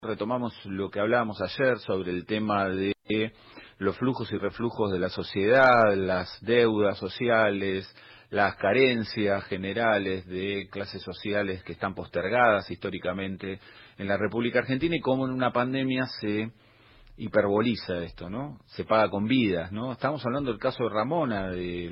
Retomamos lo que hablábamos ayer sobre el tema de los flujos y reflujos de la sociedad, las deudas sociales, las carencias generales de clases sociales que están postergadas históricamente en la República Argentina y cómo en una pandemia se hiperboliza esto, ¿no? Se paga con vidas, ¿no? Estamos hablando del caso de Ramona,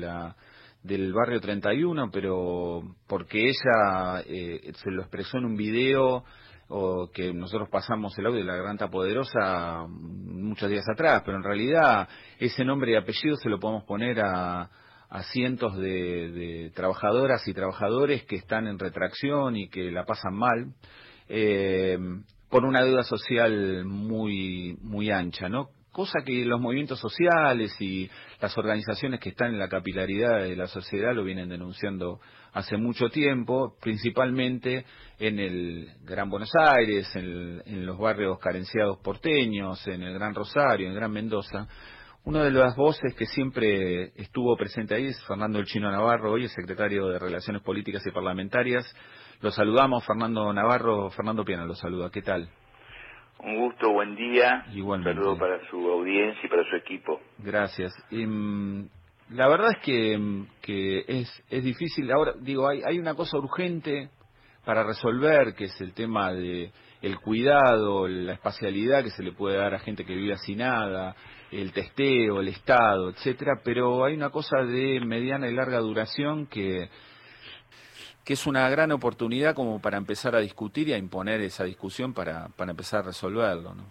del barrio 31, pero porque ella se lo expresó en un video o que nosotros pasamos el audio de la Garganta Poderosa muchos días atrás, pero en realidad ese nombre y apellido se lo podemos poner a cientos de trabajadoras y trabajadores que están en retracción y que la pasan mal por una deuda social muy ancha, ¿no? Cosa que los movimientos sociales y las organizaciones que están en la capilaridad de la sociedad lo vienen denunciando hace mucho tiempo, principalmente en el Gran Buenos Aires, en los barrios carenciados porteños, en el Gran Rosario, en el Gran Mendoza. Una de las voces que siempre estuvo presente ahí es Fernando El Chino Navarro, hoy es secretario de Relaciones Políticas y Parlamentarias. Lo saludamos, Fernando Navarro. Fernando Piana lo saluda. ¿Qué tal? Un gusto, buen día. Igualmente. Un saludo para su audiencia y para su equipo. Gracias. La verdad es que es difícil. Ahora, digo, hay una cosa urgente para resolver, que es el tema de el cuidado, la espacialidad que se le puede dar a gente que vive hacinada, el testeo, el Estado, etcétera, pero hay una cosa de mediana y larga duración que es una gran oportunidad como para empezar a discutir y a imponer esa discusión para empezar a resolverlo, ¿no?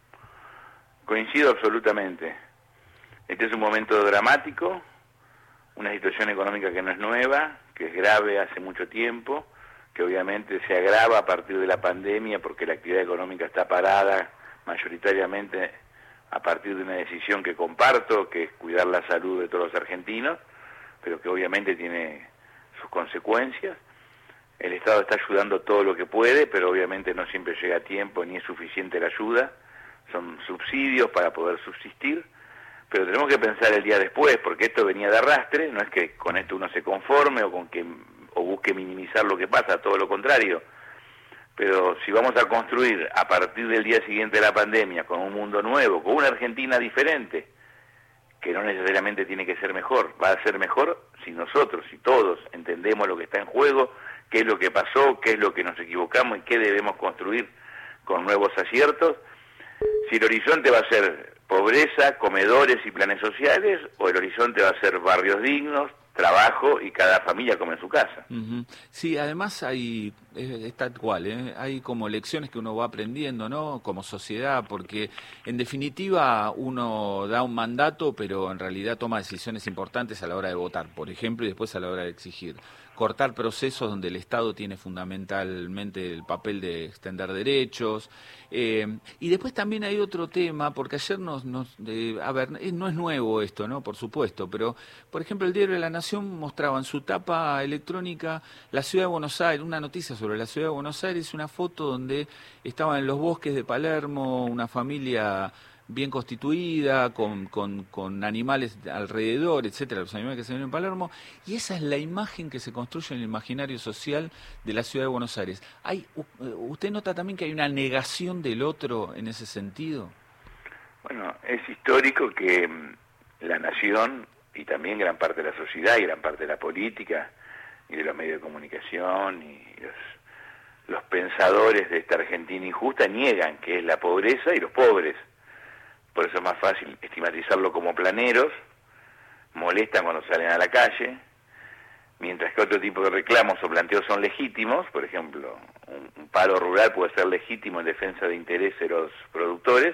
Coincido absolutamente. Este es un momento dramático, una situación económica que no es nueva, que es grave hace mucho tiempo, que obviamente se agrava a partir de la pandemia porque la actividad económica está parada mayoritariamente a partir de una decisión que comparto, que es cuidar la salud de todos los argentinos, pero que obviamente tiene sus consecuencias. El Estado está ayudando todo lo que puede, pero obviamente no siempre llega a tiempo ni es suficiente la ayuda. Son subsidios para poder subsistir, pero tenemos que pensar el día después, porque esto venía de arrastre, no es que con esto uno se conforme o busque minimizar lo que pasa, todo lo contrario. Pero si vamos a construir a partir del día siguiente de la pandemia con un mundo nuevo, con una Argentina diferente, que no necesariamente tiene que ser mejor, va a ser mejor si nosotros, si todos entendemos lo que está en juego, qué es lo que pasó, qué es lo que nos equivocamos y qué debemos construir con nuevos aciertos. Si el horizonte va a ser pobreza, comedores y planes sociales, o el horizonte va a ser barrios dignos, trabajo y cada familia come en su casa. Uh-huh. Sí, además es tal cual, hay como lecciones que uno va aprendiendo, ¿no? Como sociedad, porque en definitiva uno da un mandato, pero en realidad toma decisiones importantes a la hora de votar, por ejemplo, y después a la hora de exigir. Cortar procesos donde el Estado tiene fundamentalmente el papel de extender derechos. Y después también hay otro tema, porque ayer no es nuevo esto, ¿no? Por supuesto, pero, por ejemplo, el diario de La Nación mostraba en su tapa electrónica la Ciudad de Buenos Aires, una noticia sobre la Ciudad de Buenos Aires, una foto donde estaban en los bosques de Palermo una familia bien constituida, con animales alrededor, etcétera, los animales que se ven en Palermo, y esa es la imagen que se construye en el imaginario social de la Ciudad de Buenos Aires. ¿Usted nota también que hay una negación del otro en ese sentido? Bueno, es histórico que la nación, y también gran parte de la sociedad, y gran parte de la política, y de los medios de comunicación, y los pensadores de esta Argentina injusta, niegan que es la pobreza y los pobres. Por eso es más fácil estigmatizarlo como planeros, molestan cuando salen a la calle, mientras que otro tipo de reclamos o planteos son legítimos. Por ejemplo, un paro rural puede ser legítimo en defensa de intereses de los productores,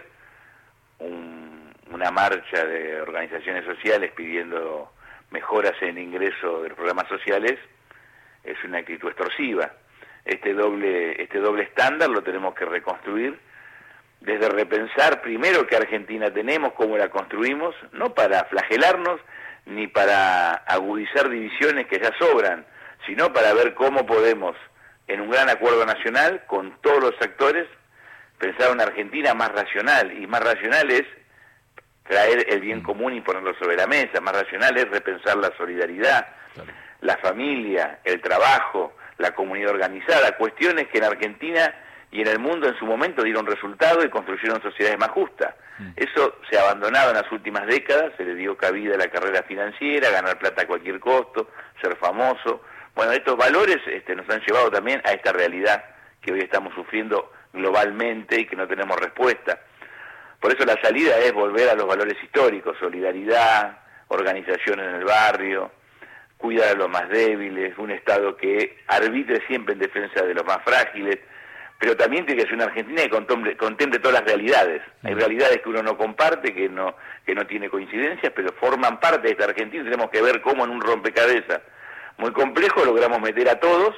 una marcha de organizaciones sociales pidiendo mejoras en el ingreso de los programas sociales es una actitud extorsiva. Este doble estándar lo tenemos que reconstruir desde repensar primero qué Argentina tenemos, cómo la construimos, no para flagelarnos ni para agudizar divisiones que ya sobran, sino para ver cómo podemos, en un gran acuerdo nacional, con todos los actores, pensar una Argentina más racional. Y más racional es traer el bien común y ponerlo sobre la mesa. Más racional es repensar la solidaridad, la familia, el trabajo, la comunidad organizada, cuestiones que en Argentina y en el mundo en su momento dieron resultado y construyeron sociedades más justas. Eso se ha abandonado en las últimas décadas, se le dio cabida a la carrera financiera, ganar plata a cualquier costo, ser famoso. Bueno, estos valores nos han llevado también a esta realidad que hoy estamos sufriendo globalmente y que no tenemos respuesta. Por eso la salida es volver a los valores históricos, solidaridad, organización en el barrio, cuidar a los más débiles, un Estado que arbitre siempre en defensa de los más frágiles, pero también tiene que ser una Argentina que contemple todas las realidades. Hay realidades que uno no comparte, que no tiene coincidencias, pero forman parte de esta Argentina y tenemos que ver cómo en un rompecabezas muy complejo logramos meter a todos,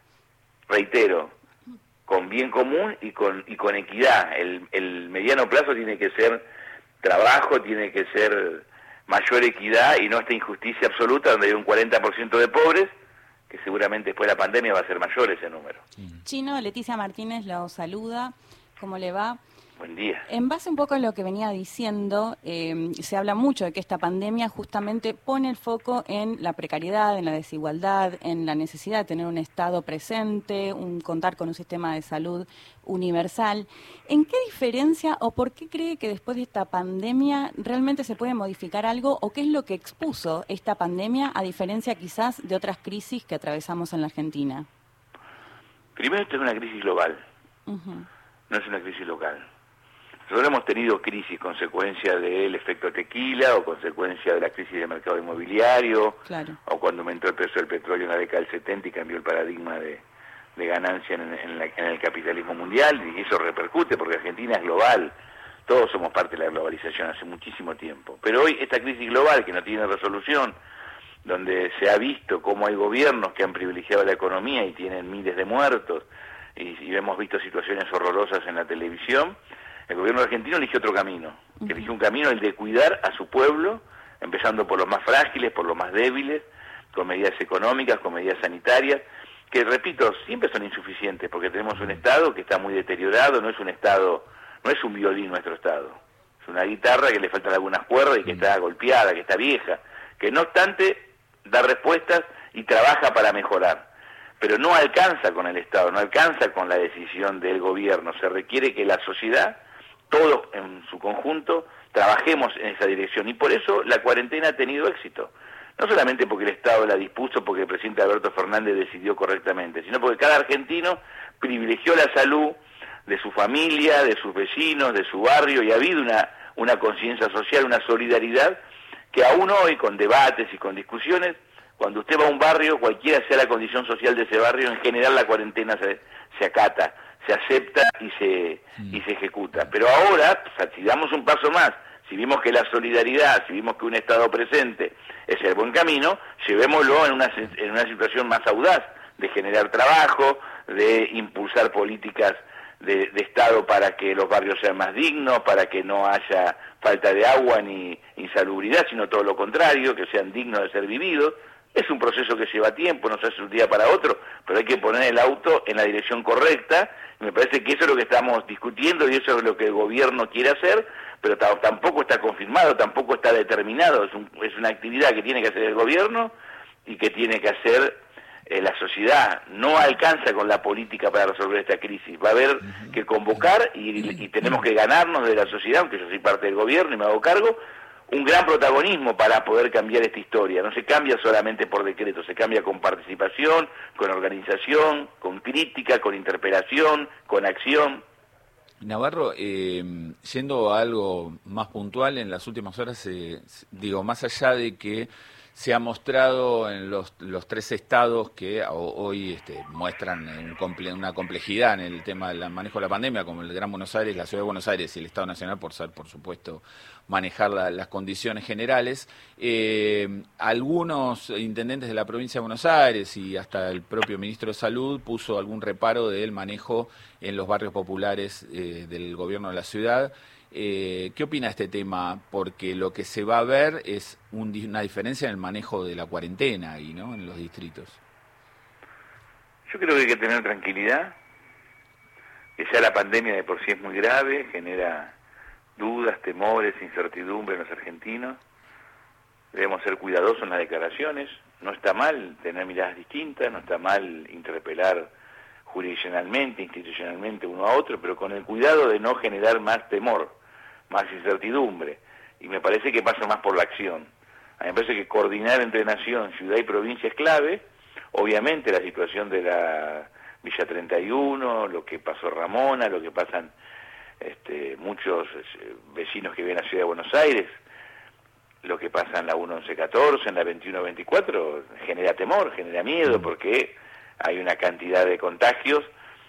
reitero, con bien común y con equidad. El mediano plazo tiene que ser trabajo, tiene que ser mayor equidad y no esta injusticia absoluta donde hay un 40% de pobres, que seguramente después de la pandemia va a ser mayor ese número. Chino, Leticia Martínez lo saluda. ¿Cómo le va? Buen día. En base un poco a lo que venía diciendo, se habla mucho de que esta pandemia justamente pone el foco en la precariedad, en la desigualdad, en la necesidad de tener un Estado presente, contar con un sistema de salud universal. ¿En qué diferencia o por qué cree que después de esta pandemia realmente se puede modificar algo o qué es lo que expuso esta pandemia a diferencia quizás de otras crisis que atravesamos en la Argentina? Primero, esto es una crisis global, no es una crisis local. Nosotros hemos tenido crisis consecuencia del efecto tequila o consecuencia de la crisis del mercado inmobiliario, claro, o cuando aumentó el precio del petróleo en la década del 70 y cambió el paradigma de ganancia en el capitalismo mundial, y eso repercute porque Argentina es global, todos somos parte de la globalización hace muchísimo tiempo. Pero hoy esta crisis global que no tiene resolución, donde se ha visto cómo hay gobiernos que han privilegiado la economía y tienen miles de muertos, y hemos visto situaciones horrorosas en la televisión, el gobierno argentino eligió otro camino, que eligió un camino, el de cuidar a su pueblo, empezando por los más frágiles, por los más débiles, con medidas económicas, con medidas sanitarias, que repito, siempre son insuficientes, porque tenemos un Estado que está muy deteriorado, no es un violín nuestro Estado, es una guitarra que le faltan algunas cuerdas y que está golpeada, que está vieja, que no obstante da respuestas y trabaja para mejorar. Pero no alcanza con el Estado, no alcanza con la decisión del gobierno, se requiere que la sociedad, todos en su conjunto, trabajemos en esa dirección, y por eso la cuarentena ha tenido éxito. No solamente porque el Estado la dispuso, porque el presidente Alberto Fernández decidió correctamente, sino porque cada argentino privilegió la salud de su familia, de sus vecinos, de su barrio, y ha habido una conciencia social, una solidaridad, que aún hoy, con debates y con discusiones, cuando usted va a un barrio, cualquiera sea la condición social de ese barrio, en general la cuarentena se acata, se acepta y se ejecuta. Pero ahora, si damos un paso más, si vimos que la solidaridad, si vimos que un Estado presente es el buen camino, llevémoslo en una situación más audaz, de generar trabajo, de impulsar políticas de Estado para que los barrios sean más dignos, para que no haya falta de agua ni insalubridad, sino todo lo contrario, que sean dignos de ser vividos. Es un proceso que lleva tiempo, no se hace un día para otro, pero hay que poner el auto en la dirección correcta, y me parece que eso es lo que estamos discutiendo y eso es lo que el gobierno quiere hacer, pero tampoco está confirmado, tampoco está determinado, es una actividad que tiene que hacer el gobierno y que tiene que hacer la sociedad. No alcanza con la política para resolver esta crisis, va a haber que convocar y tenemos que ganarnos de la sociedad, aunque yo soy parte del gobierno y me hago cargo, un gran protagonismo para poder cambiar esta historia. No se cambia solamente por decreto, se cambia con participación, con organización, con crítica, con interpelación, con acción. Navarro, yendo a algo más puntual, en las últimas horas, más allá de que se ha mostrado en los tres estados que hoy muestran una complejidad en el tema del manejo de la pandemia, como el Gran Buenos Aires, la Ciudad de Buenos Aires y el Estado Nacional, por supuesto, manejar las condiciones generales. Algunos intendentes de la provincia de Buenos Aires y hasta el propio ministro de Salud puso algún reparo del manejo en los barrios populares del gobierno de la ciudad. ¿Qué opina de este tema? Porque lo que se va a ver es una diferencia en el manejo de la cuarentena ahí, ¿no?, en los distritos. Yo creo que hay que tener tranquilidad, que ya la pandemia de por sí es muy grave, genera dudas, temores, incertidumbre en los argentinos. Debemos ser cuidadosos en las declaraciones. No está mal tener miradas distintas, no está mal interpelar jurisdiccionalmente, institucionalmente uno a otro, pero con el cuidado de no generar más temor, más incertidumbre. Y me parece que pasa más por la acción. A mí me parece que coordinar entre nación, ciudad y provincia es clave. Obviamente la situación de la Villa 31, lo que pasó Ramona, lo que pasan muchos vecinos que viven a la Ciudad de Buenos Aires, lo que pasa en la 1114, en la 2124, genera temor, genera miedo, porque hay una cantidad de contagios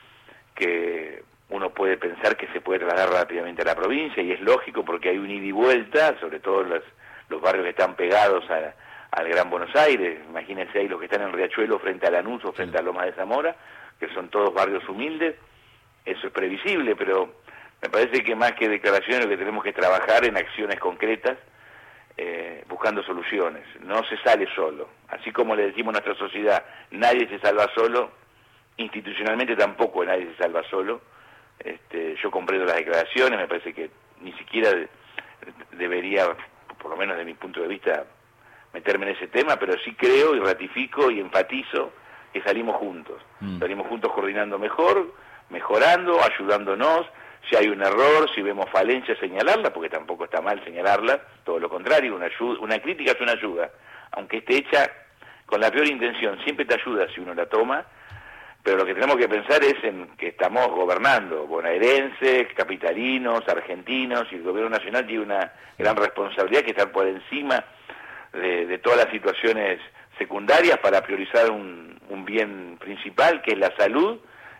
que uno puede pensar que se puede trasladar rápidamente a la provincia, y es lógico porque hay un ida y vuelta, sobre todo los barrios que están pegados al Gran Buenos Aires. Imagínense ahí los que están en Riachuelo frente a Lanús o frente a Lomas de Zamora, que son todos barrios humildes. Eso es previsible, pero me parece que más que declaraciones lo que tenemos que trabajar en acciones concretas, buscando soluciones. No se sale solo. Así como le decimos a nuestra sociedad, nadie se salva solo, institucionalmente tampoco nadie se salva solo. Yo comprendo las declaraciones, me parece que ni siquiera debería, por lo menos de mi punto de vista, meterme en ese tema, pero sí creo y ratifico y enfatizo que salimos juntos. Salimos juntos coordinando mejor, mejorando, ayudándonos. Si hay un error, si vemos falencia, señalarla, porque tampoco está mal señalarla, todo lo contrario, una crítica es una ayuda, aunque esté hecha con la peor intención, siempre te ayuda si uno la toma, pero lo que tenemos que pensar es en que estamos gobernando, bonaerenses, capitalinos, argentinos, y el gobierno nacional tiene una gran responsabilidad que estar por encima de todas las situaciones secundarias para priorizar un bien principal, que es la salud,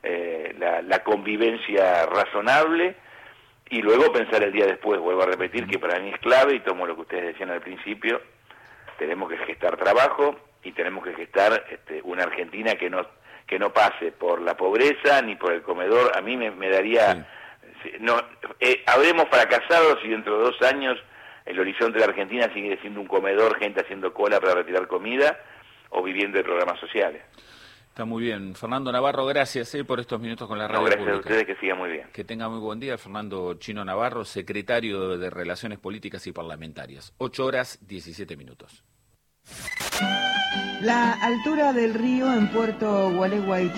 la convivencia razonable, y luego pensar el día después. Vuelvo a repetir que para mí es clave, y tomo lo que ustedes decían al principio, tenemos que gestar trabajo y tenemos que gestar una Argentina que no pase por la pobreza ni por el comedor. A mí me daría... Sí. Habremos fracasado si dentro de 2 años el horizonte de la Argentina sigue siendo un comedor, gente haciendo cola para retirar comida o viviendo de programas sociales. Está muy bien. Fernando Navarro, gracias por estos minutos con la radio gracias pública. A ustedes, que sigan muy bien. Que tenga muy buen día. Fernando Chino Navarro, secretario de Relaciones Políticas y Parlamentarias. 8:17. La altura del río en Puerto Gualeguaychú